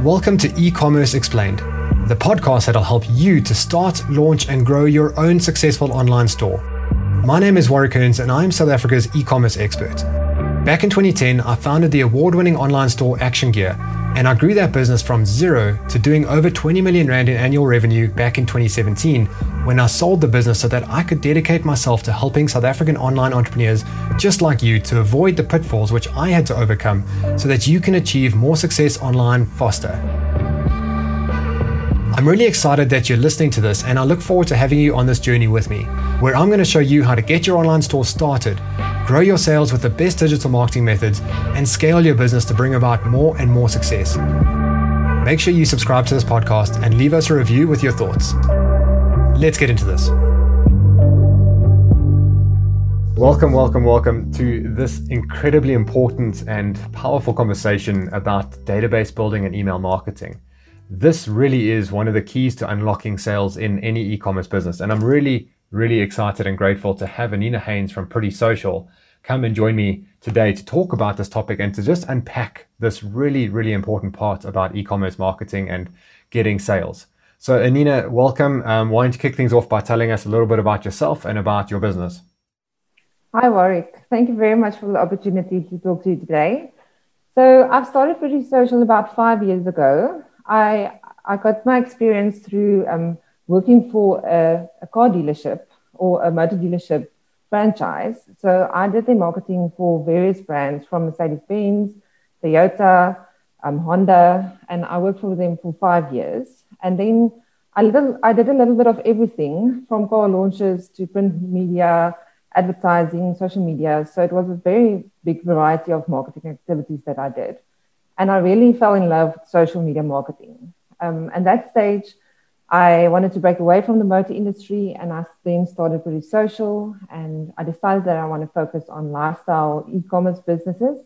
Welcome to E-Commerce Explained, the podcast that'll help you to start, launch, and grow your own successful online store. My name is Warwick Kearns, and I'm South Africa's e-commerce expert. Back in 2010, I founded the award-winning online store Action Gear, and I grew that business from zero to doing over 20 million Rand in annual revenue back in 2017 when I sold the business so that I could dedicate myself to helping South African online entrepreneurs just like you to avoid the pitfalls which I had to overcome so that you can achieve more success online faster. I'm really excited that you're listening to this, and I look forward to having you on this journey with me, where I'm going to show you how to get your online store started, grow your sales with the best digital marketing methods, and scale your business to bring about more and more success. Make sure you subscribe to this podcast and leave us a review with your thoughts. Let's get into this. Welcome to this incredibly important and powerful conversation about database building and email marketing. This really is one of the keys to unlocking sales in any e-commerce business. And I'm really excited and grateful to have Anina Haynes from Pretty Social come and join me today to talk about this topic and to just unpack this really important part about e-commerce marketing and getting sales. So Anina, welcome. Why don't you kick things off by telling us a little bit about yourself and about your business? Hi, Warwick. Thank you very much for the opportunity to talk to you today. So I've started Pretty Social about 5 years ago. I got my experience through working for a car dealership or a motor dealership franchise. So I did the marketing for various brands from Mercedes-Benz, Toyota, Honda, and I worked for them for 5 years. And then I did a little bit of everything from car launches to print media, advertising, social media. So it was a very big variety of marketing activities that I did. And I really fell in love with social media marketing. At that stage, I wanted to break away from the motor industry, and I then started Pretty Social. And I decided that I want to focus on lifestyle e-commerce businesses.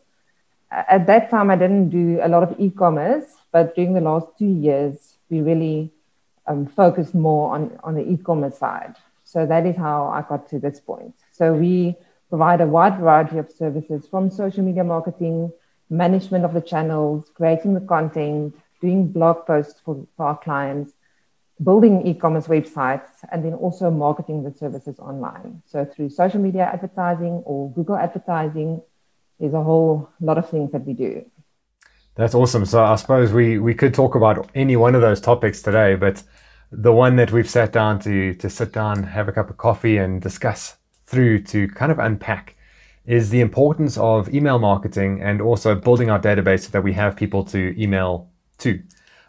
At that time, I didn't do a lot of e-commerce, but during the last 2 years, we really focused more on the e-commerce side. So that is how I got to this point. So we provide a wide variety of services from social media marketing, management of the channels, creating the content, doing blog posts for our clients, building e-commerce websites, and then also marketing the services online. So through social media advertising or Google advertising, there's a whole lot of things that we do. That's awesome. So I suppose we could talk about any one of those topics today, but the one that we've sat down to sit down, have a cup of coffee and discuss through to kind of unpack is the importance of email marketing and also building our database so that we have people to email to.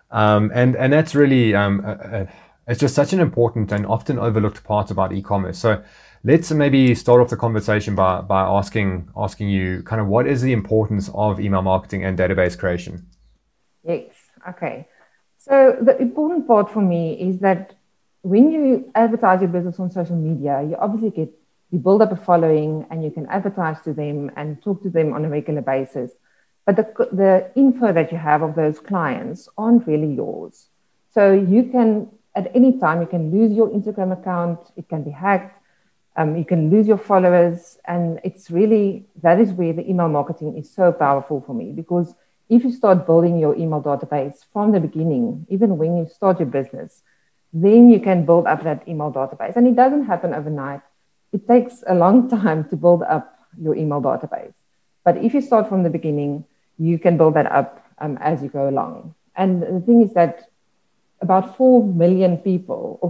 And that's really, it's just such an important and often overlooked part about e-commerce. So let's maybe start off the conversation by asking you kind of what is the importance of email marketing and database creation? Yes. Okay. So the important part for me is that when you advertise your business on social media, you build up a following and you can advertise to them and talk to them on a regular basis. But the info that you have of those clients aren't really yours. So you can, at any time, you can lose your Instagram account, it can be hacked, you can lose your followers. And that is where the email marketing is so powerful for me, because if you start building your email database from the beginning, even when you start your business, then you can build up that email database. And it doesn't happen overnight. It takes a long time to build up your email database. But if you start from the beginning, you can build that up as you go along. And the thing is that about 4 billion people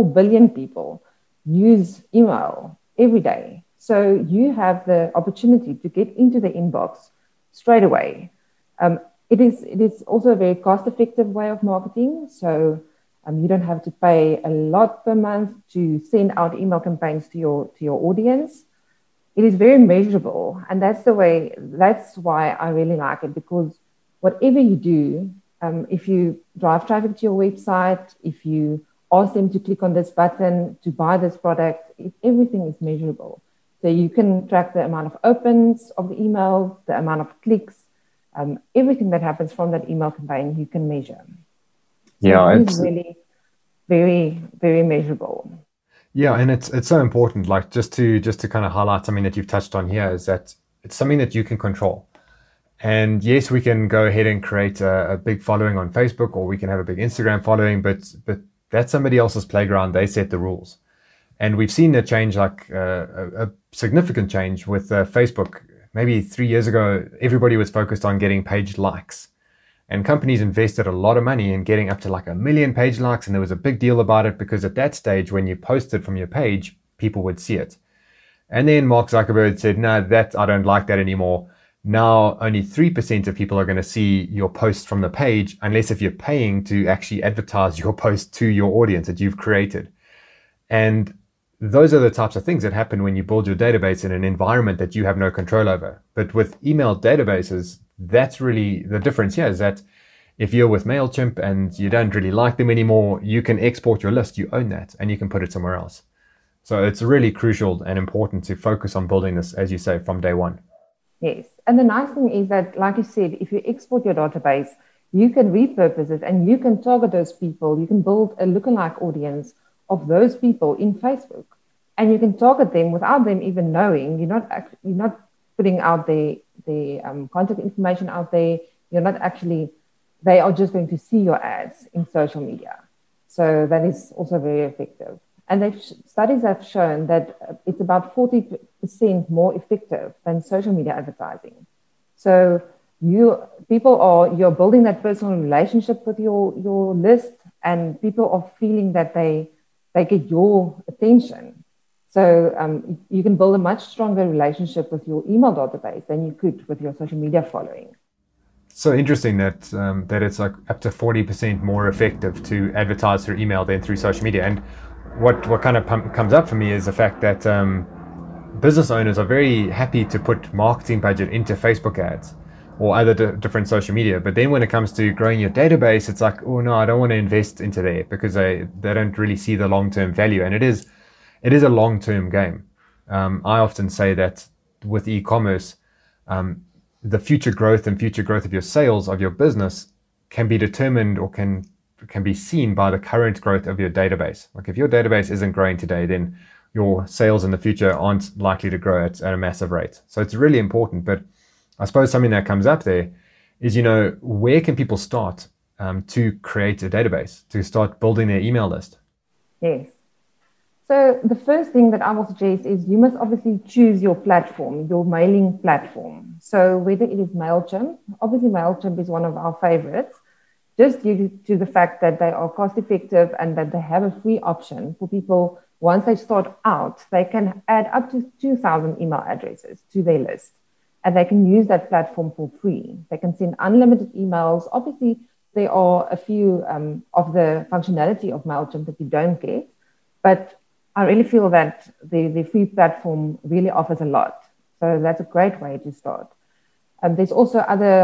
use email every day. So you have the opportunity to get into the inbox straight away. It is also a very cost-effective way of marketing. So you don't have to pay a lot per month to send out email campaigns to your audience. It is very measurable, and that's why I really like it, because whatever you do, if you drive traffic to your website, if you ask them to click on this button to buy this product, everything is measurable. So you can track the amount of opens of the email, the amount of clicks, everything that happens from that email campaign, you can measure. So it's really very, very measurable. Yeah, and it's so important. Like just to kind of highlight something that you've touched on here is that it's something that you can control. And yes, we can go ahead and create a big following on Facebook, or we can have a big Instagram following, but that's somebody else's playground. They set the rules. And we've seen a change, like a significant change with Facebook. Maybe 3 years ago, everybody was focused on getting page likes. And companies invested a lot of money in getting up to like 1 million page likes. And there was a big deal about it because at that stage, when you posted from your page, people would see it. And then Mark Zuckerberg said, no, I don't like that anymore. Now only 3% of people are going to see your post from the page, unless if you're paying to actually advertise your post to your audience that you've created. And those are the types of things that happen when you build your database in an environment that you have no control over. But with email databases, that's really the difference here, is that if you're with MailChimp and you don't really like them anymore, you can export your list, you own that, and you can put it somewhere else. So it's really crucial and important to focus on building this, as you say, from day one. Yes. And the nice thing is that, like you said, if you export your database, you can repurpose it and you can target those people. You can build a lookalike audience of those people in Facebook. And you can target them without them even knowing. You're not putting out their contact information out there. They are just going to see your ads in social media. So that is also very effective. And studies have shown that it's about 40% more effective than social media advertising. So you're building that personal relationship with your list, and people are feeling that they get your attention. So you can build a much stronger relationship with your email database than you could with your social media following. So interesting that it's like up to 40% more effective to advertise through email than through social media. And what kind of comes up for me is the fact that business owners are very happy to put marketing budget into Facebook ads or other different social media. But then when it comes to growing your database, it's like, oh no, I don't want to invest into there because they don't really see the long-term value. And it is a long-term game. I often say that with e-commerce, the future growth of your sales, of your business, can be determined or can be seen by the current growth of your database. Like if your database isn't growing today, then your sales in the future aren't likely to grow at a massive rate. So it's really important. But I suppose something that comes up there is, where can people start to create a database, to start building their email list? Yes. So the first thing that I will suggest is you must obviously choose your platform, your mailing platform. So whether it is MailChimp, obviously MailChimp is one of our favorites, just due to the fact that they are cost effective and that they have a free option for people. Once they start out, they can add up to 2,000 email addresses to their list, and they can use that platform for free. They can send unlimited emails. Obviously, there are a few of the functionality of MailChimp that you don't get, but I really feel that the free platform really offers a lot. So that's a great way to start. There's also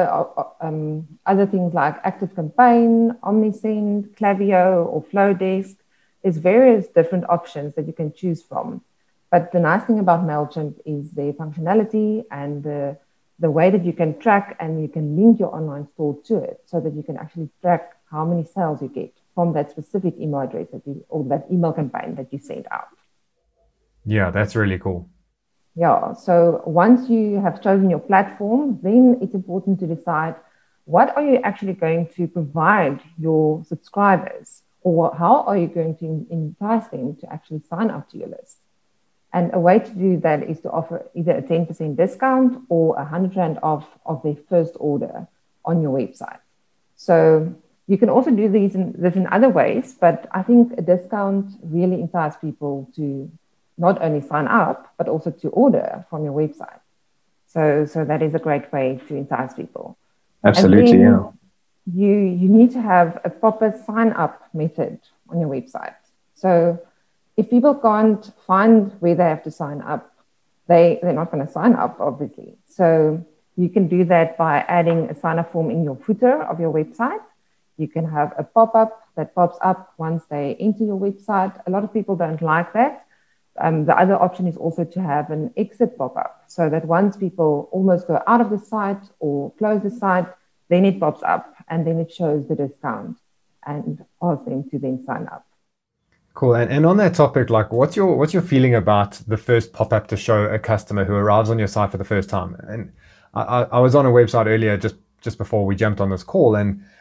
other things like ActiveCampaign, Omnisend, Klaviyo, or Flowdesk. There's various different options that you can choose from. But the nice thing about MailChimp is the functionality and the way that you can track and you can link your online store to it so that you can actually track how many sales you get from that specific email address or that email campaign that you sent out. Yeah, that's really cool. Yeah, so once you have chosen your platform, then it's important to decide what are you actually going to provide your subscribers, or how are you going to entice them to actually sign up to your list. And a way to do that is to offer either a 10% discount or 100 Rand off of their first order on your website. So you can also do this in other ways, but I think a discount really entices people to not only sign up, but also to order from your website. So that is a great way to entice people. Absolutely, yeah. You need to have a proper sign-up method on your website. So if people can't find where they have to sign up, they're not going to sign up, obviously. So you can do that by adding a sign-up form in your footer of your website. You can have a pop-up that pops up once they enter your website. A lot of people don't like that. The other option is also to have an exit pop-up so that once people almost go out of the site or close the site, then it pops up and then it shows the discount and asks them to then sign up. Cool. And on that topic, like what's your feeling about the first pop-up to show a customer who arrives on your site for the first time? And I was on a website earlier just before we jumped on this call,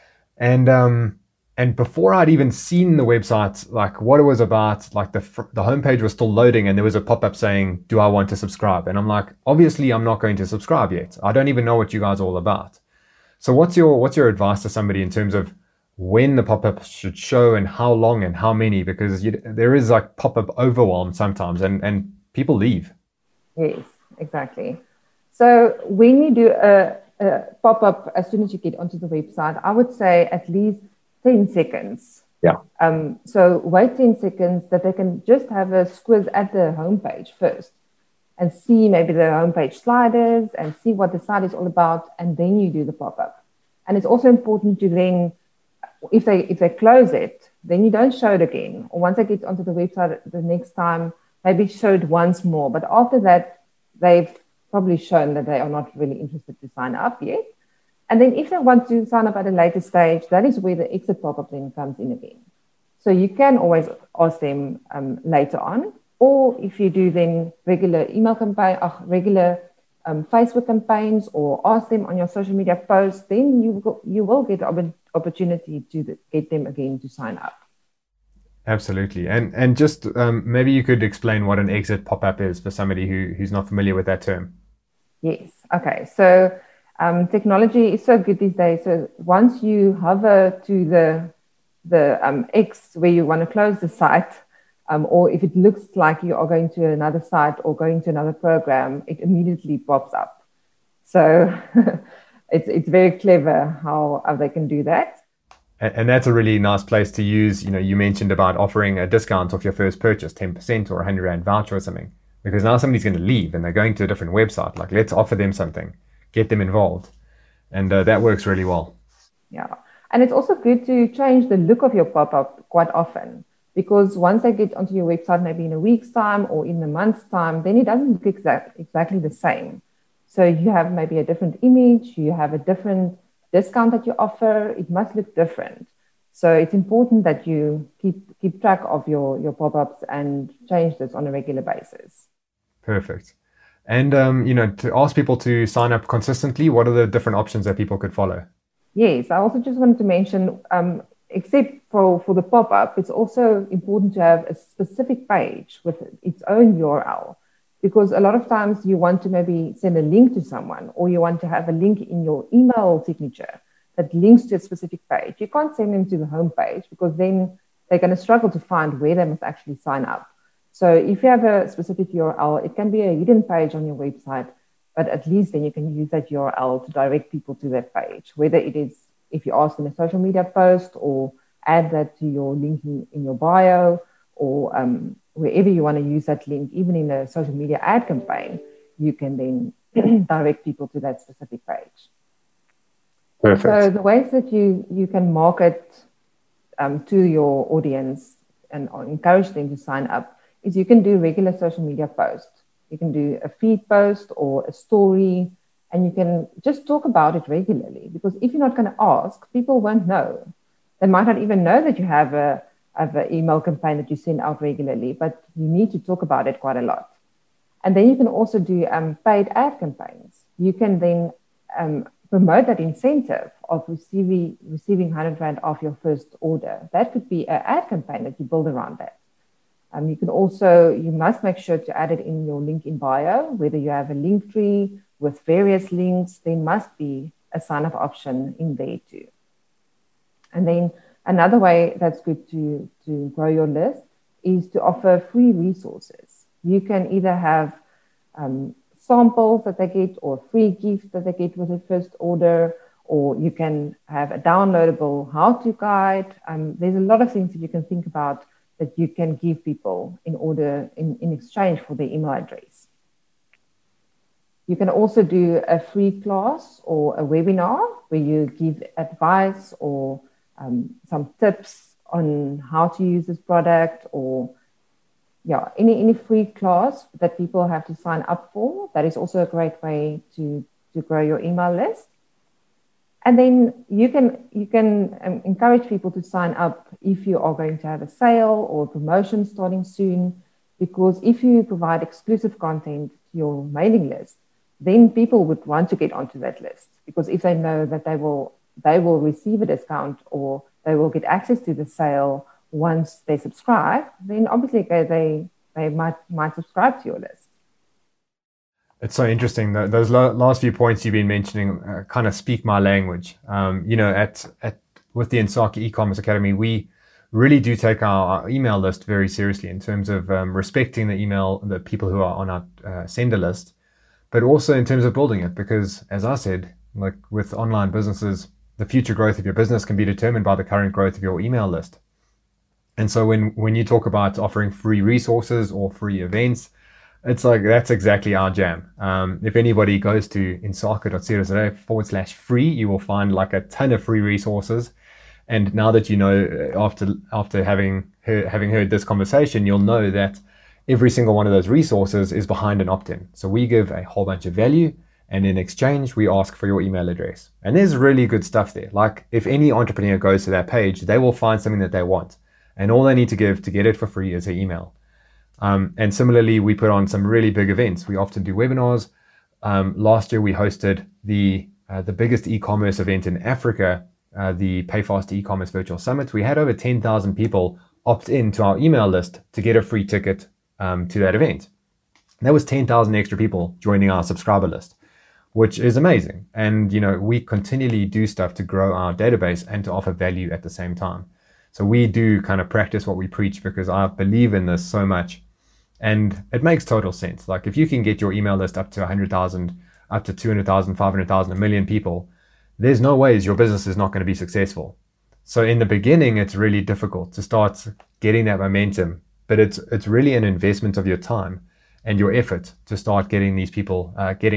and before I'd even seen the website, like what it was about, like the homepage was still loading, and there was a pop-up saying, "Do I want to subscribe?" And I'm like, obviously, I'm not going to subscribe yet. I don't even know what you guys are all about. So what's your advice to somebody in terms of when the pop-up should show and how long and how many? Because there is like pop-up overwhelm sometimes, and people leave. Yes, exactly. So when you do a pop-up as soon as you get onto the website, I would say at least 10 seconds. Yeah. So wait 10 seconds that they can just have a squiz at the homepage first and see maybe the homepage sliders and see what the site is all about, and then you do the pop-up. And it's also important to then, if they close it, then you don't show it again. Or once they get onto the website the next time, maybe show it once more. But after that, they've probably shown that they are not really interested to sign up yet. And then if they want to sign up at a later stage, that is where the exit pop-up then comes in again. So you can always ask them later on. Or if you do then regular email campaign, regular Facebook campaigns, or ask them on your social media posts, then you will get the opportunity to get them again to sign up. Absolutely. And just maybe you could explain what an exit pop-up is for somebody who's not familiar with that term. Yes. Okay. So technology is so good these days. So once you hover to the X where you want to close the site, or if it looks like you are going to another site or going to another program, it immediately pops up. So it's very clever how they can do that. And that's a really nice place to use. You mentioned about offering a discount off your first purchase, 10% or R100 voucher or something, because now somebody's going to leave and they're going to a different website. Like, let's offer them something, get them involved. And that works really well. Yeah. And it's also good to change the look of your pop-up quite often, because once they get onto your website, maybe in a week's time or in a month's time, then it doesn't look exactly the same. So you have maybe a different image, you have a different discount that you offer, it must look different. So it's important that you keep track of your pop-ups and change this on a regular basis. Perfect. And, to ask people to sign up consistently, what are the different options that people could follow? Yes, I also just wanted to mention, except for the pop-up, it's also important to have a specific page with its own URL, because a lot of times you want to maybe send a link to someone, or you want to have a link in your email signature that links to a specific page. You can't send them to the homepage, because then they're going to struggle to find where they must actually sign up. So if you have a specific URL, it can be a hidden page on your website, but at least then you can use that URL to direct people to that page, whether it is if you ask in a social media post, or add that to your link in your bio, or wherever you want to use that link, even in a social media ad campaign, you can then direct people to that specific page. Perfect. So the ways that you can market to your audience and encourage them to sign up is you can do regular social media posts. You can do a feed post or a story, and you can just talk about it regularly, because if you're not going to ask, people won't know. They might not even know that you have an email campaign that you send out regularly, but you need to talk about it quite a lot. And then you can also do paid ad campaigns. You can then promote that incentive of receiving R100 off your first order. That could be an ad campaign that you build around that. You must make sure to add it in your link in bio, whether you have a link tree with various links, there must be a sign-up option in there too. And then another way that's good to grow your list is to offer free resources. You can either have samples that they get, or free gifts that they get with their first order, or you can have a downloadable how-to guide. There's a lot of things that you can think about that you can give people in exchange for their email address. You can also do a free class or a webinar where you give advice or some tips on how to use this product, or any free class that people have to sign up for. That is also a great way to grow your email list. And then you can encourage people to sign up if you are going to have a sale or a promotion starting soon, because if you provide exclusive content to your mailing list, then people would want to get onto that list, because if they know that they will receive a discount or they will get access to the sale once they subscribe, then obviously they might subscribe to your list. It's so interesting that those last few points you've been mentioning kind of speak my language. With the Insaki e-commerce academy, we really do take our email list very seriously in terms of respecting the people who are on our sender list, but also in terms of building it. Because as I said, like with online businesses, the future growth of your business can be determined by the current growth of your email list. And so when you talk about offering free resources or free events, it's like, that's exactly our jam. If anybody goes to insaka.co.za/free, you will find like a ton of free resources. And now that you know, after having heard this conversation, you'll know that every single one of those resources is behind an opt-in. So we give a whole bunch of value, and in exchange, we ask for your email address. And there's really good stuff there. Like if any entrepreneur goes to that page, they will find something that they want. And all they need to give to get it for free is their email. And similarly, we put on some really big events. We often do webinars. Last year, we hosted the biggest e-commerce event in Africa, the PayFast e-commerce virtual summit. We had over 10,000 people opt in to our email list to get a free ticket to that event. And that was 10,000 extra people joining our subscriber list, which is amazing. And, we continually do stuff to grow our database and to offer value at the same time. So we do kind of practice what we preach, because I believe in this so much. And it makes total sense. Like if you can get your email list up to 100,000, up to 200,000, 500,000, a million people, there's no ways your business is not going to be successful. So in the beginning, it's really difficult to start getting that momentum, but it's really an investment of your time and your effort to start getting these people,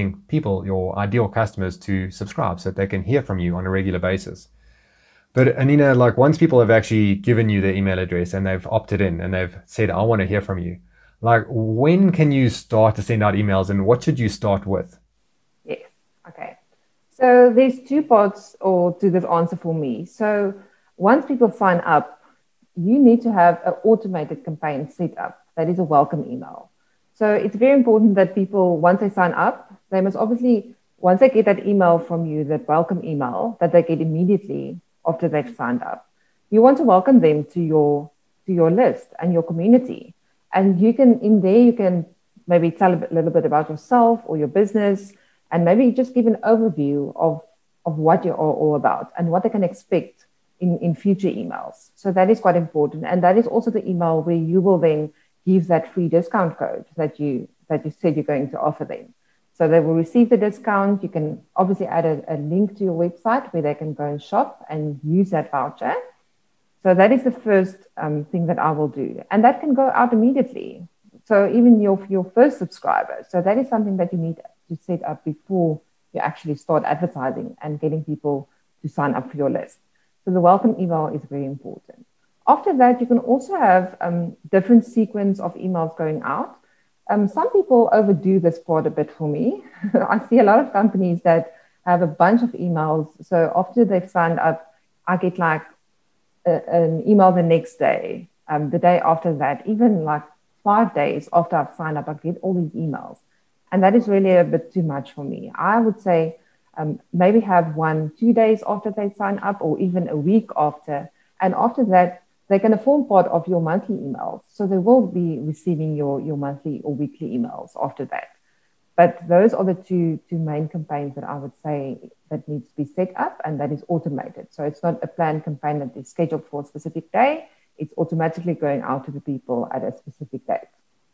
your ideal customers, to subscribe so that they can hear from you on a regular basis. But Anina, like once people have actually given you their email address and they've opted in and they've said, I want to hear from you, like when can you start to send out emails, and what should you start with? Yes. Okay. So there's two parts to this answer for me. So once people sign up, you need to have an automated campaign set up. That is a welcome email. So it's very important that people, once they sign up, they must obviously, once they get that email from you, that welcome email that they get immediately after they've signed up, you want to welcome them to your list and your community. And you can maybe tell a little bit about yourself or your business, and maybe just give an overview of what you're all about and what they can expect in future emails. So that is quite important. And that is also the email where you will then give that free discount code that you said you're going to offer them. So they will receive the discount. You can obviously add a link to your website where they can go and shop and use that voucher. So that is the first thing that I will do. And that can go out immediately. So even your first subscriber. So that is something that you need to set up before you actually start advertising and getting people to sign up for your list. So the welcome email is very important. After that, you can also have different sequence of emails going out. Some people overdo this part a bit for me. I see a lot of companies that have a bunch of emails. So after they've signed up, I get like an email the next day, the day after that, even like 5 days after I've signed up, I get all these emails. And that is really a bit too much for me. I would say maybe have 1-2 days after they sign up, or even a week after. And after that, they're going to form part of your monthly emails. So they will be receiving your monthly or weekly emails after that. But those are the two main campaigns that I would say that needs to be set up, and that is automated. So it's not a planned campaign that is scheduled for a specific day. It's automatically going out to the people at a specific date.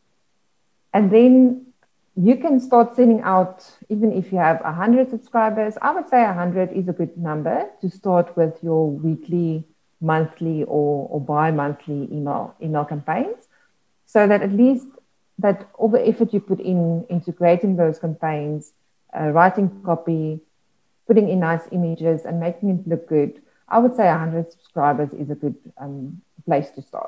And then you can start sending out, even if you have 100 subscribers, I would say 100 is a good number to start with your weekly, monthly, or bi-monthly email campaigns, so that at least that all the effort you put into creating those campaigns, writing copy, putting in nice images and making it look good, I would say 100 subscribers is a good place to start.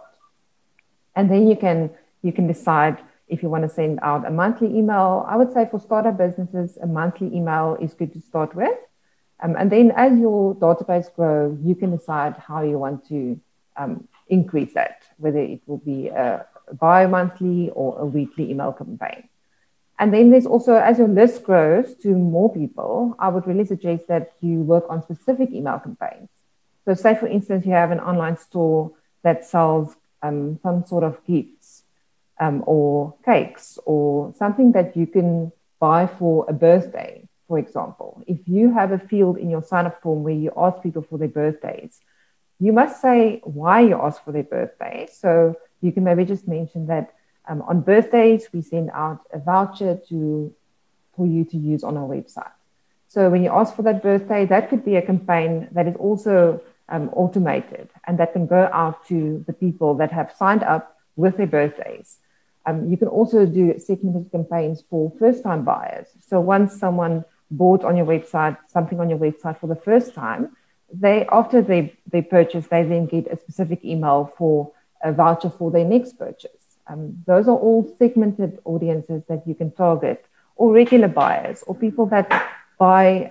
And then you can decide if you want to send out a monthly email. I would say for startup businesses, a monthly email is good to start with. And then as your database grows, you can decide how you want to increase that, whether it will be a bi-monthly or a weekly email campaign. And then there's also, as your list grows to more people, I would really suggest that you work on specific email campaigns. So say, for instance, you have an online store that sells some sort of gifts or cakes or something that you can buy for a birthday, for example. If you have a field in your sign-up form where you ask people for their birthdays, you must say why you ask for their birthday. So you can maybe just mention that on birthdays, we send out a voucher for you to use on our website. So when you ask for that birthday, that could be a campaign that is also automated and that can go out to the people that have signed up with their birthdays. You can also do segmented campaigns for first-time buyers. So once someone bought on your website, something on your website for the first time, after they purchase, they then get a specific email for a voucher for their next purchase. Those are all segmented audiences that you can target, or regular buyers, or people that buy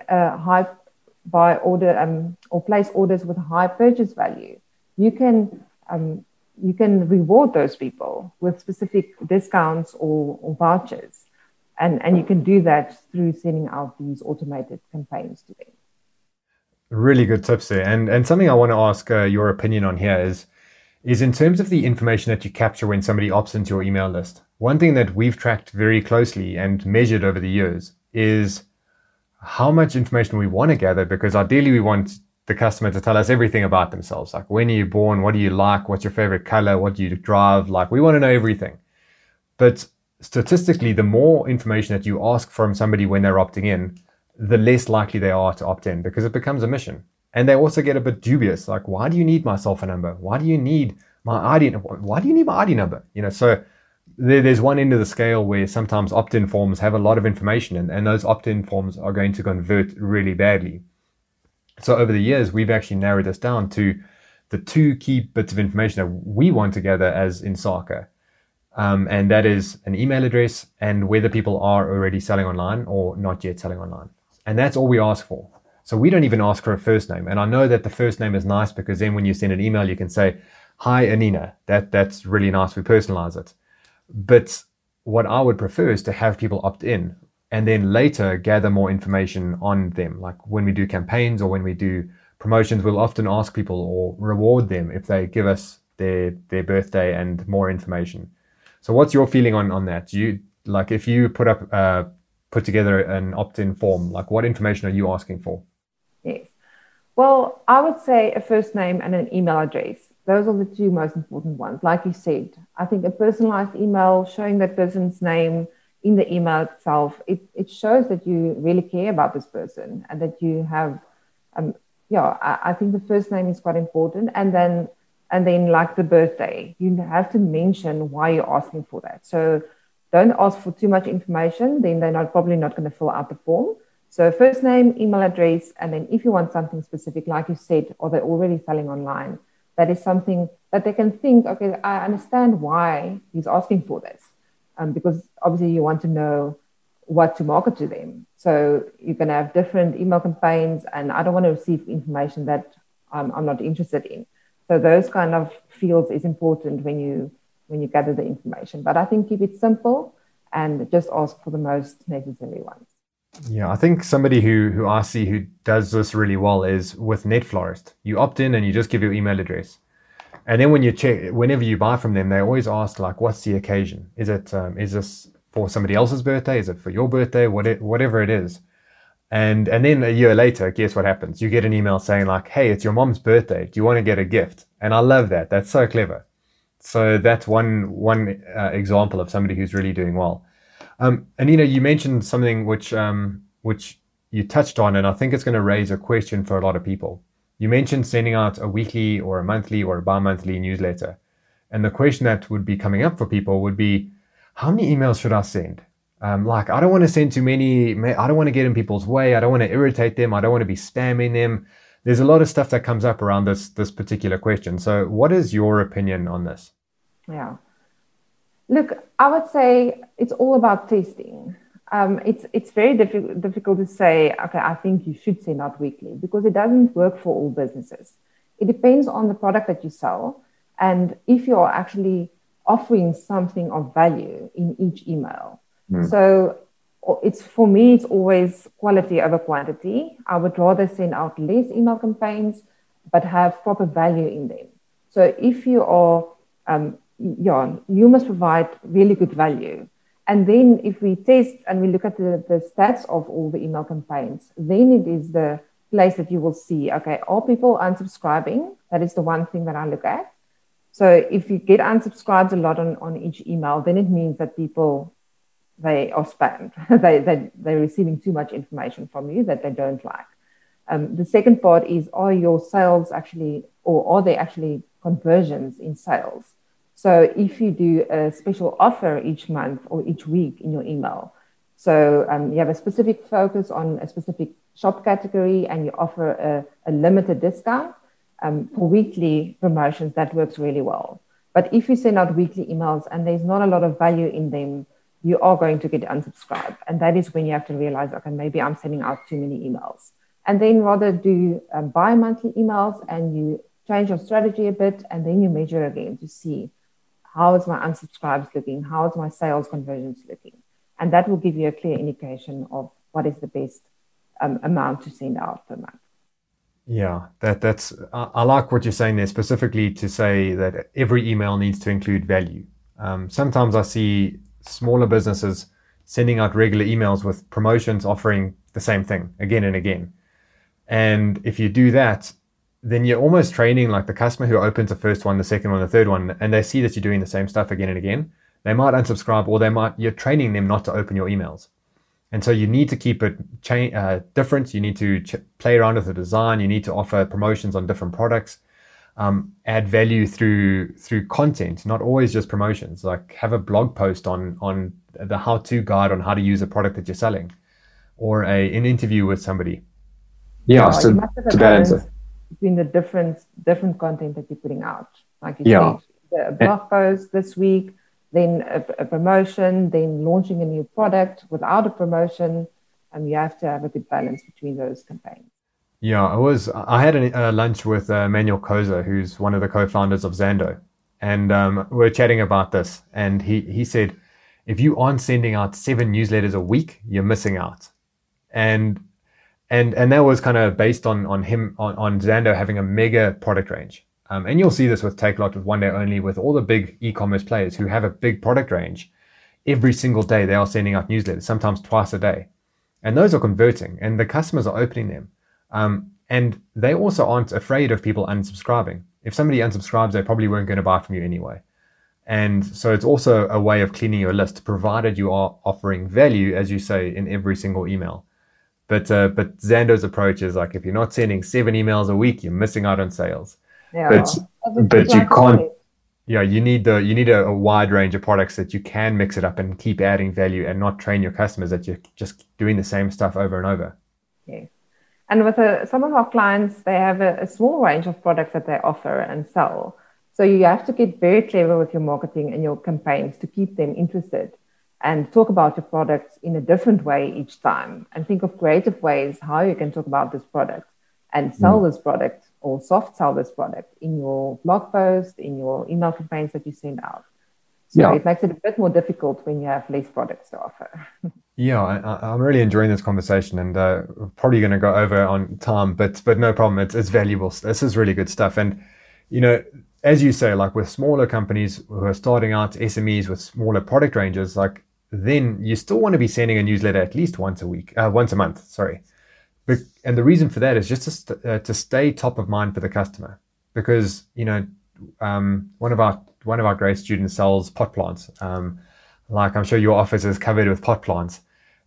order or place orders with high purchase value. You can reward those people with specific discounts or vouchers, and you can do that through sending out these automated campaigns to them. Really good tips there, and something I want to ask your opinion on here is in terms of the information that you capture when somebody opts into your email list. One thing that we've tracked very closely and measured over the years is how much information we want to gather, because ideally we want the customer to tell us everything about themselves. Like, when are you born? What do you like? What's your favorite color? What do you drive? Like, we want to know everything. But statistically, the more information that you ask from somebody when they're opting in, the less likely they are to opt in, because it becomes a mission. And they also get a bit dubious. Like, why do you need my cell phone number? Why do you need my ID? Why do you need my ID number? So there's one end of the scale where sometimes opt-in forms have a lot of information, and those opt-in forms are going to convert really badly. So over the years, we've actually narrowed this down to the two key bits of information that we want to gather as Insaka. And that is an email address and whether people are already selling online or not yet selling online. And that's all we ask for. So we don't even ask for a first name. And I know that the first name is nice, because then when you send an email, you can say, "Hi, Anina." That's really nice. We personalize it. But what I would prefer is to have people opt in and then later gather more information on them. Like when we do campaigns or when we do promotions, we'll often ask people or reward them if they give us their birthday and more information. So what's your feeling on that? Do you, like, if you put together an opt-in form, like, what information are you asking for? Yes. Well, I would say a first name and an email address. Those are the two most important ones. Like you said, I think a personalized email showing that person's name in the email itself, it shows that you really care about this person and that you have, I think the first name is quite important. And then like the birthday, you have to mention why you're asking for that. So don't ask for too much information, then they're probably not going to fill out the form. So first name, email address, and then if you want something specific, like you said, or they're already selling online, that is something that they can think, okay, I understand why he's asking for this. Because obviously you want to know what to market to them. So you can have different email campaigns, and I don't want to receive information that I'm not interested in. So those kind of fields is important when you gather the information. But I think keep it simple and just ask for the most necessary ones. Yeah, I think somebody who I see who does this really well is with NetFlorist. You opt in and you just give your email address. And then when you check, whenever you buy from them, they always ask, like, what's the occasion? Is this for somebody else's birthday? Is it for your birthday? Whatever it is. And then a year later, guess what happens? You get an email saying, like, hey, it's your mom's birthday. Do you want to get a gift? And I love that. That's so clever. So that's one example of somebody who's really doing well. And you mentioned something which you touched on, and I think it's going to raise a question for a lot of people. You mentioned sending out a weekly or a monthly or a bi-monthly newsletter. And the question that would be coming up for people would be, how many emails should I send? Like, I don't want to send too many. I don't want to get in people's way. I don't want to irritate them. I don't want to be spamming them. There's a lot of stuff that comes up around this particular question. So what is your opinion on this? Yeah. Look, I would say it's all about testing. It's very difficult to say, okay, I think you should send out weekly, because it doesn't work for all businesses. It depends on the product that you sell. And if you're actually offering something of value in each email, So it's, for me, it's always quality over quantity. I would rather send out less email campaigns, but have proper value in them. So if you are, you must provide really good value. And then if we test and we look at the stats of all the email campaigns, then it is the place that you will see, okay, are people unsubscribing? That is the one thing that I look at. So if you get unsubscribed a lot on each email, then it means that people, they are spammed. They're receiving too much information from you that they don't like. The second part is, are your sales actually, or are they actually conversions in sales? So if you do a special offer each month or each week in your email, so you have a specific focus on a specific shop category and you offer a limited discount for weekly promotions, that works really well. But if you send out weekly emails and there's not a lot of value in them, you are going to get unsubscribed. And that is when you have to realize, okay, maybe I'm sending out too many emails. And then rather do bi-monthly emails, and you change your strategy a bit, and then you measure again to see, how is my unsubscribes looking? How is my sales conversions looking? And that will give you a clear indication of what is the best amount to send out per month. Yeah, that's I like what you're saying there, specifically to say that every email needs to include value. Sometimes I see smaller businesses sending out regular emails with promotions offering the same thing again and again. And if you do that, then you're almost training like the customer who opens the first one, the second one, the third one, and they see that you're doing the same stuff again and again. They might unsubscribe, or you're training them not to open your emails. And so you need to keep it different. You need to play around with the design. You need to offer promotions on different products, add value through content, not always just promotions. Like have a blog post on the how-to guide on how to use a product that you're selling, or an interview with somebody. Yeah, so you must have a balance between the different content that you're putting out. Like you said, a blog post this week, then a promotion, then launching a new product without a promotion. And you have to have a good balance between those campaigns. Yeah, I had a lunch with Manuel Koza, who's one of the co-founders of Zando. And we're chatting about this. And he said, if you aren't sending out 7 newsletters a week, you're missing out. And that was kind of based on Zando having a mega product range. And you'll see this with Takealot, with One Day Only, with all the big e-commerce players who have a big product range. Every single day they are sending out newsletters, sometimes twice a day. And those are converting, and the customers are opening them. And they also aren't afraid of people unsubscribing. If somebody unsubscribes, they probably weren't going to buy from you anyway. And so it's also a way of cleaning your list, provided you are offering value, as you say, in every single email. But Zando's approach is like, if you're not sending 7 emails a week, you're missing out on sales. Yeah, but you can't. Yeah, you need a wide range of products that you can mix it up and keep adding value, and not train your customers that you're just doing the same stuff over and over. Yeah. And with some of our clients, they have a small range of products that they offer and sell. So you have to get very clever with your marketing and your campaigns to keep them interested, and talk about your products in a different way each time, and think of creative ways how you can talk about this product and sell this product, or soft sell this product in your blog post, in your email campaigns that you send out. So it makes it a bit more difficult when you have less products to offer. Yeah, I'm really enjoying this conversation, and probably going to go over on time, but no problem. It's valuable. This is really good stuff. And, as you say, like with smaller companies who are starting out, SMEs with smaller product ranges, like then you still want to be sending a newsletter at least once a month. Sorry. And the reason for that is just to stay top of mind for the customer, because one of our great students sells pot plants. Like I'm sure your office is covered with pot plants,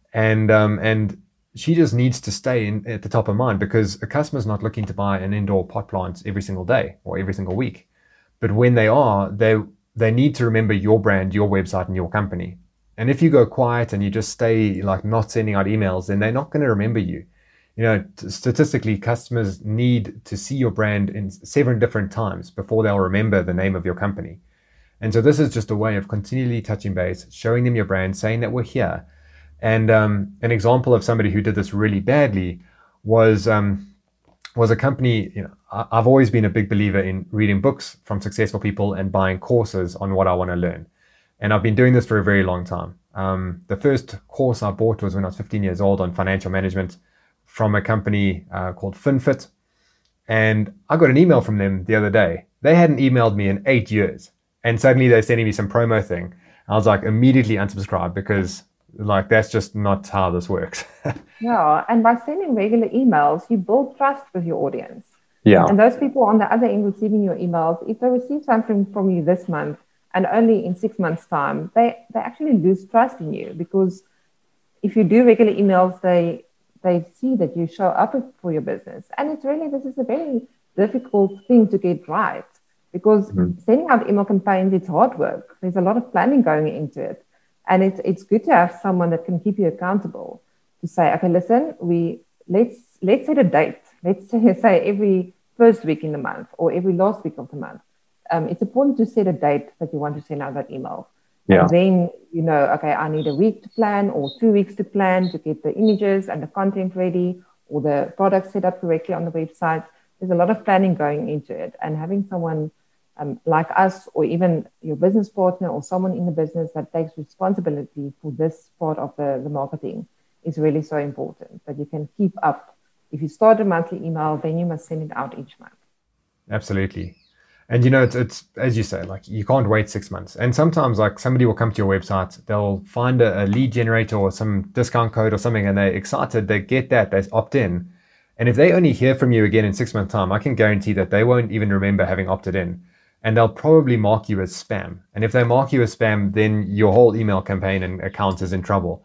and she just needs to stay at the top of mind, because a customer's not looking to buy an indoor pot plant every single day or every single week, but when they are, they need to remember your brand, your website, and your company. And if you go quiet and you just stay like not sending out emails, then they're not going to remember you. Statistically, customers need to see your brand in 7 different times before they'll remember the name of your company. And so this is just a way of continually touching base, showing them your brand, saying that we're here. And an example of somebody who did this really badly was a company. I've always been a big believer in reading books from successful people and buying courses on what I want to learn. And I've been doing this for a very long time. The first course I bought was when I was 15 years old on financial management from a company called FinFit. And I got an email from them the other day. They hadn't emailed me in 8 years. And suddenly they're sending me some promo thing. I was like, immediately unsubscribe, because like, that's just not how this works. Yeah, and by sending regular emails, you build trust with your audience. Yeah. And those people on the other end receiving your emails, if they receive something from you this month and only in 6 months' time, they actually lose trust in you, because if you do regular emails, they see that you show up for your business. And this is a very difficult thing to get right, because sending out email campaigns, it's hard work. There's a lot of planning going into it. And it's good to have someone that can keep you accountable, to say, okay, listen, let's set a date. Let's say every first week in the month or every last week of the month. It's important to set a date that you want to send out that email. Yeah. And then, okay, I need a week to plan or 2 weeks to plan to get the images and the content ready or the product set up correctly on the website. There's a lot of planning going into it, and having someone like us, or even your business partner or someone in the business that takes responsibility for this part of the marketing is really so important, that you can keep up. If you start a monthly email, then you must send it out each month. Absolutely. And it's as you say, like, you can't wait 6 months. And sometimes, like, somebody will come to your website, they'll find a lead generator or some discount code or something, and they're excited, they get that, they opt in. And if they only hear from you again in 6 months' time, I can guarantee that they won't even remember having opted in. And they'll probably mark you as spam. And if they mark you as spam, then your whole email campaign and account is in trouble.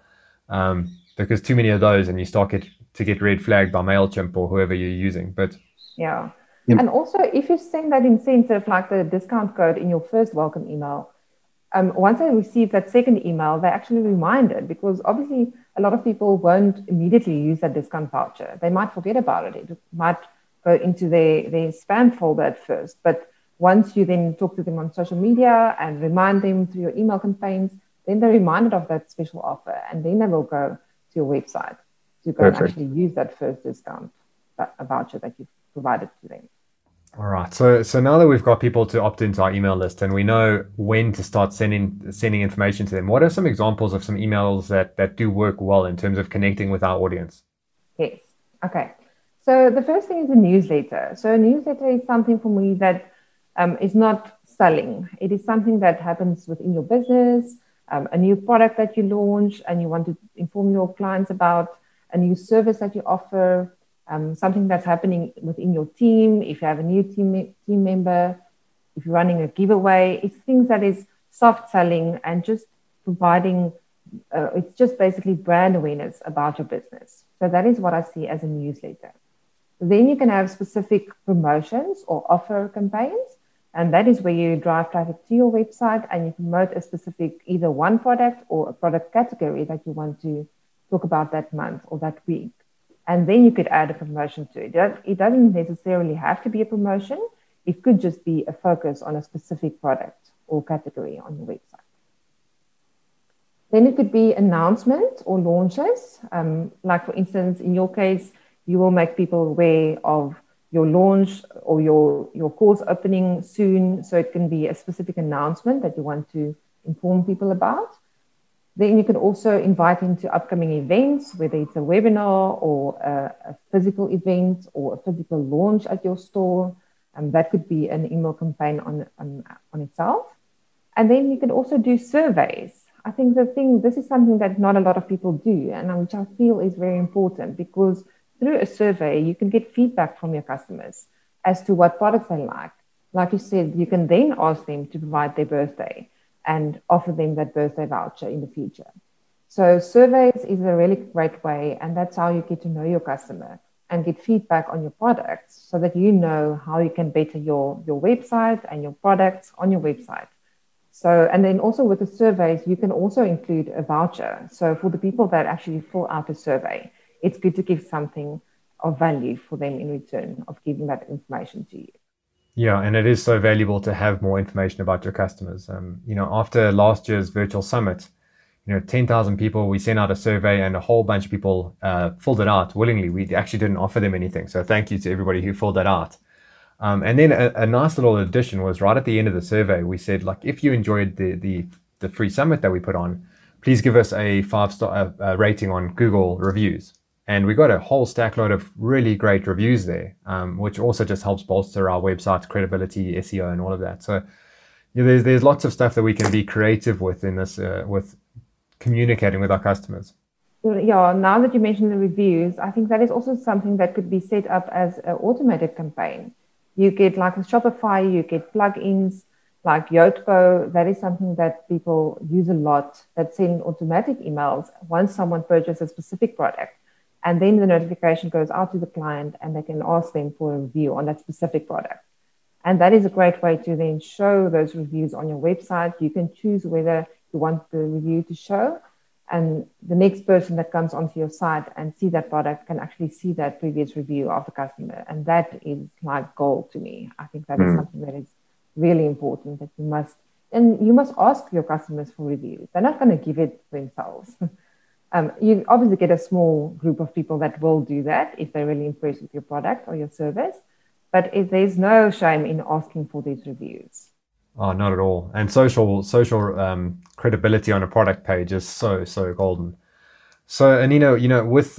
Because too many of those, and you start to get red flagged by MailChimp or whoever you're using. But yeah. And also, if you send that incentive, like the discount code in your first welcome email, once they receive that second email, they're actually reminded, because obviously a lot of people won't immediately use that discount voucher. They might forget about it. It might go into their spam folder at first. But once you then talk to them on social media and remind them through your email campaigns, then they're reminded of that special offer. And then they will go to your website to go and actually use that first discount voucher that you've provided to them. All right. So now that we've got people to opt into our email list and we know when to start sending information to them, what are some examples of some emails that do work well in terms of connecting with our audience? Yes. Okay. So the first thing is a newsletter. So a newsletter is something for me that is not selling. It is something that happens within your business, a new product that you launch and you want to inform your clients about, a new service that you offer, something that's happening within your team. If you have a new team member, if you're running a giveaway, it's things that is soft selling and just providing, it's just basically brand awareness about your business. So that is what I see as a newsletter. Then you can have specific promotions or offer campaigns. And that is where you drive traffic to your website and you promote a specific, either one product or a product category that you want to talk about that month or that week. And then you could add a promotion to it. It doesn't necessarily have to be a promotion. It could just be a focus on a specific product or category on your website. Then it could be announcements or launches. Like, for instance, in your case, you will make people aware of your launch or your course opening soon. So it can be a specific announcement that you want to inform people about. Then you can also invite into upcoming events, whether it's a webinar or a physical event or a physical launch at your store. That could be an email campaign on itself. And then you can also do surveys. I think this is something that not a lot of people do, and which I feel is very important, because through a survey, you can get feedback from your customers as to what products they like. Like you said, you can then ask them to provide their birthday and offer them that birthday voucher in the future. So surveys is a really great way, and that's how you get to know your customer and get feedback on your products so that you know how you can better your website and your products on your website. So, and then also with the surveys, you can also include a voucher. So for the people that actually fill out a survey, it's good to give something of value for them in return of giving that information to you. Yeah, and it is so valuable to have more information about your customers. After last year's virtual summit, 10,000 people, we sent out a survey and a whole bunch of people filled it out willingly. We actually didn't offer them anything. So thank you to everybody who filled that out. And then a nice little addition was right at the end of the survey. We said, like, if you enjoyed the free summit that we put on, please give us a 5-star rating on Google reviews. And we got a whole stack load of really great reviews there, which also just helps bolster our website's credibility, SEO, and all of that. So there's lots of stuff that we can be creative with in this, with communicating with our customers. Yeah, now that you mentioned the reviews, I think that is also something that could be set up as an automated campaign. You get, like with Shopify, you get plugins like Yotpo. That is something that people use a lot, that send automatic emails once someone purchases a specific product. And then the notification goes out to the client and they can ask them for a review on that specific product. And that is a great way to then show those reviews on your website. You can choose whether you want the review to show, and the next person that comes onto your site and see that product can actually see that previous review of the customer. And that is like gold to me. I think that is something that is really important, that you must ask your customers for reviews. They're not going to give it themselves. You obviously get a small group of people that will do that if they're really impressed with your product or your service, but there's no shame in asking for these reviews. Oh, not at all. And social credibility on a product page is so golden. So, and with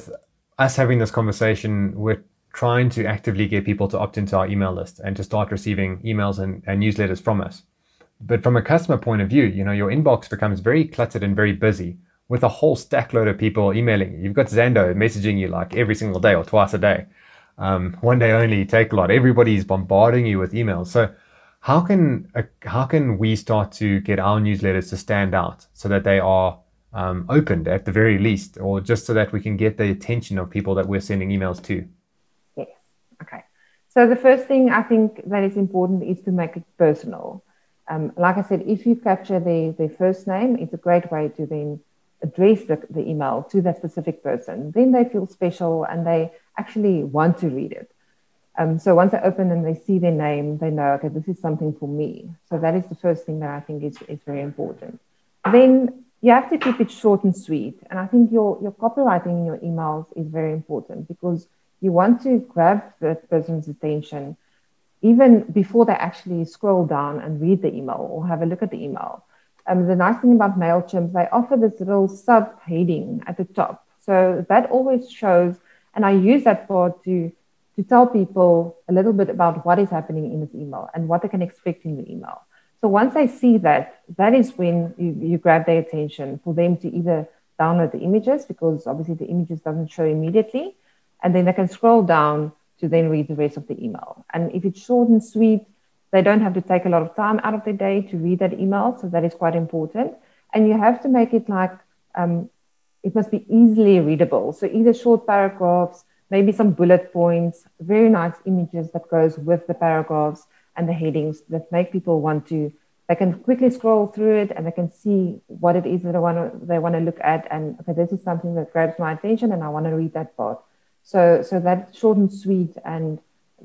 us having this conversation, we're trying to actively get people to opt into our email list and to start receiving emails and newsletters from us. But from a customer point of view, your inbox becomes very cluttered and very busy with a whole stack load of people emailing you. You've got Zando messaging you like every single day or twice a day. One day only, take a lot. Everybody's bombarding you with emails. So how can we start to get our newsletters to stand out so that they are opened at the very least, or just so that we can get the attention of people that we're sending emails to? Yes. Okay. So the first thing I think that is important is to make it personal. Like I said, if you capture their first name, it's a great way to then address the email to that specific person. Then they feel special and they actually want to read it. So once they open and they see their name, they know, okay, this is something for me. So that is the first thing that I think is very important. Then you have to keep it short and sweet. And I think your copywriting in your emails is very important, because you want to grab that person's attention even before they actually scroll down and read the email or have a look at the email. The nice thing about MailChimp, they offer this little sub-heading at the top. So that always shows, and I use that part to tell people a little bit about what is happening in this email and what they can expect in the email. So once they see that, that is when you grab their attention for them to either download the images, because obviously the images doesn't show immediately, and then they can scroll down to then read the rest of the email. And if it's short and sweet, they don't have to take a lot of time out of their day to read that email. So that is quite important. And you have to make it like, it must be easily readable. So either short paragraphs, maybe some bullet points, very nice images that goes with the paragraphs and the headings that make people they can quickly scroll through it and they can see what it is that they want to look at. And okay, this is something that grabs my attention and I want to read that part. So that short and sweet and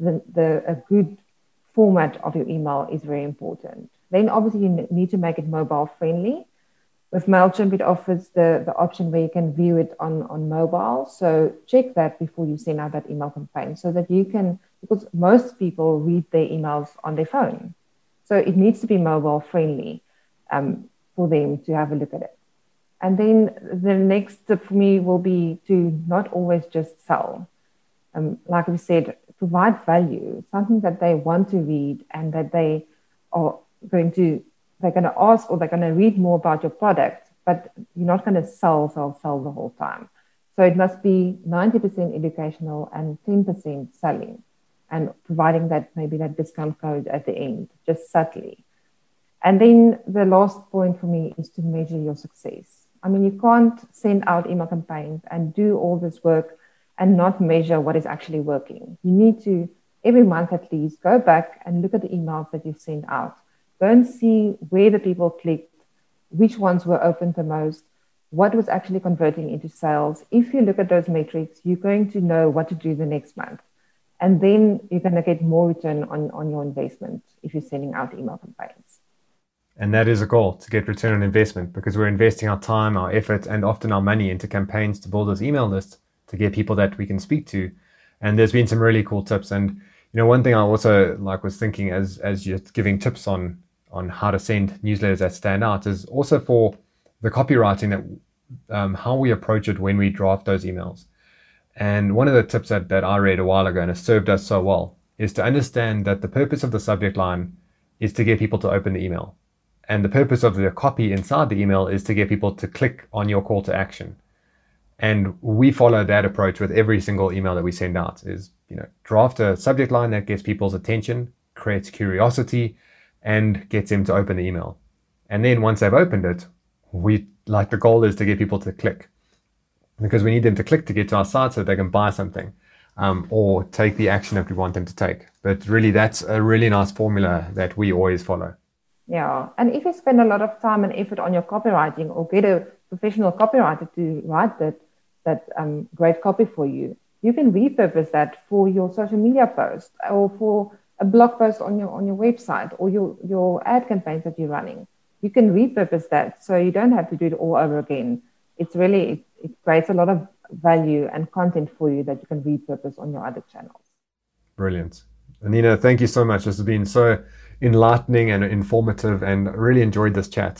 a good format of your email is very important. Then obviously you need to make it mobile friendly. With MailChimp, it offers the option where you can view it on mobile. So check that before you send out that email campaign, so that you can, because most people read their emails on their phone. So it needs to be mobile friendly for them to have a look at it. And then the next step for me will be to not always just sell. Like we said, provide value, something that they want to read and that they're going to ask or they're going to read more about your product, but you're not going to sell the whole time. So it must be 90% educational and 10% selling, and providing maybe that discount code at the end, just subtly. And then the last point for me is to measure your success. I mean, you can't send out email campaigns and do all this work and not measure what is actually working. You need to, every month at least, go back and look at the emails that you've sent out. Go and see where the people clicked, which ones were opened the most, what was actually converting into sales. If you look at those metrics, you're going to know what to do the next month. And then you're going to get more return on your investment if you're sending out email campaigns. And that is a goal, to get return on investment, because we're investing our time, our effort, and often our money into campaigns to build this email list to get people that we can speak to. And there's been some really cool tips. And one thing I also was thinking as you're giving tips on how to send newsletters that stand out is also for the copywriting that how we approach it when we draft those emails. And one of the tips that I read a while ago and has served us so well is to understand that the purpose of the subject line is to get people to open the email. And the purpose of the copy inside the email is to get people to click on your call to action. And we follow that approach with every single email that we send out is, draft a subject line that gets people's attention, creates curiosity, and gets them to open the email. And then once they've opened it, the goal is to get people to click, because we need them to click to get to our site so that they can buy something or take the action that we want them to take. But really, that's a really nice formula that we always follow. Yeah. And if you spend a lot of time and effort on your copywriting or get a professional copywriter to write that great copy for you, you can repurpose that for your social media post or for a blog post on your website or your ad campaigns that you're running. You can repurpose that so you don't have to do it all over again. It's really, it creates a lot of value and content for you that you can repurpose on your other channels. Brilliant. Anina, thank you so much. This has been so enlightening and informative, and really enjoyed this chat.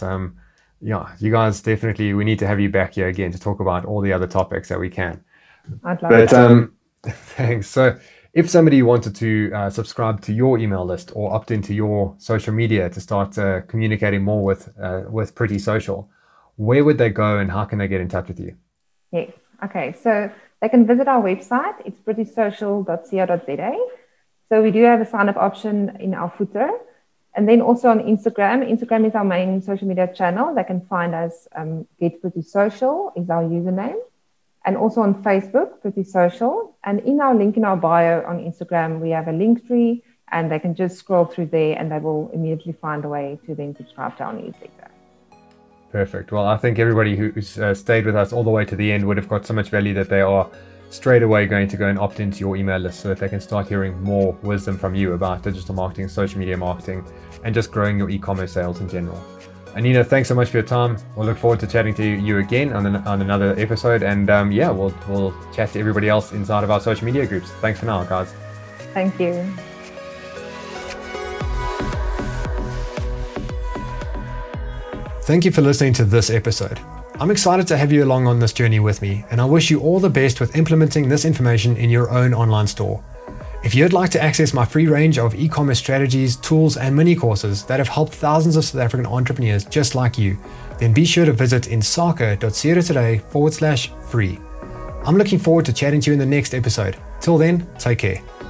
You guys definitely, we need to have you back here again to talk about all the other topics that we can. I'd love it. Thanks. So if somebody wanted to subscribe to your email list or opt into your social media to start communicating more with Pretty Social, where would they go and how can they get in touch with you? Yes. Okay. So they can visit our website. It's prettysocial.co.za. So we do have a sign-up option in our footer. And then also on Instagram. Instagram is our main social media channel. They can find us, Get Pretty Social is our username. And also on Facebook, Pretty Social. And in our link in our bio on Instagram, we have a link tree, and they can just scroll through there and they will immediately find a way to then subscribe to our newsletter. Perfect. Well, I think everybody who's stayed with us all the way to the end would have got so much value that they are straight away going to go and opt into your email list so that they can start hearing more wisdom from you about digital marketing, social media marketing, and just growing your e-commerce sales in general. Anina, thanks so much for your time. We'll look forward to chatting to you again on another episode. And we'll chat to everybody else inside of our social media groups. Thanks for now, guys. Thank you. Thank you for listening to this episode. I'm excited to have you along on this journey with me, and I wish you all the best with implementing this information in your own online store. If you'd like to access my free range of e-commerce strategies, tools, and mini courses that have helped thousands of South African entrepreneurs just like you, then be sure to visit insaka.co.za/free. I'm looking forward to chatting to you in the next episode. Till then, take care.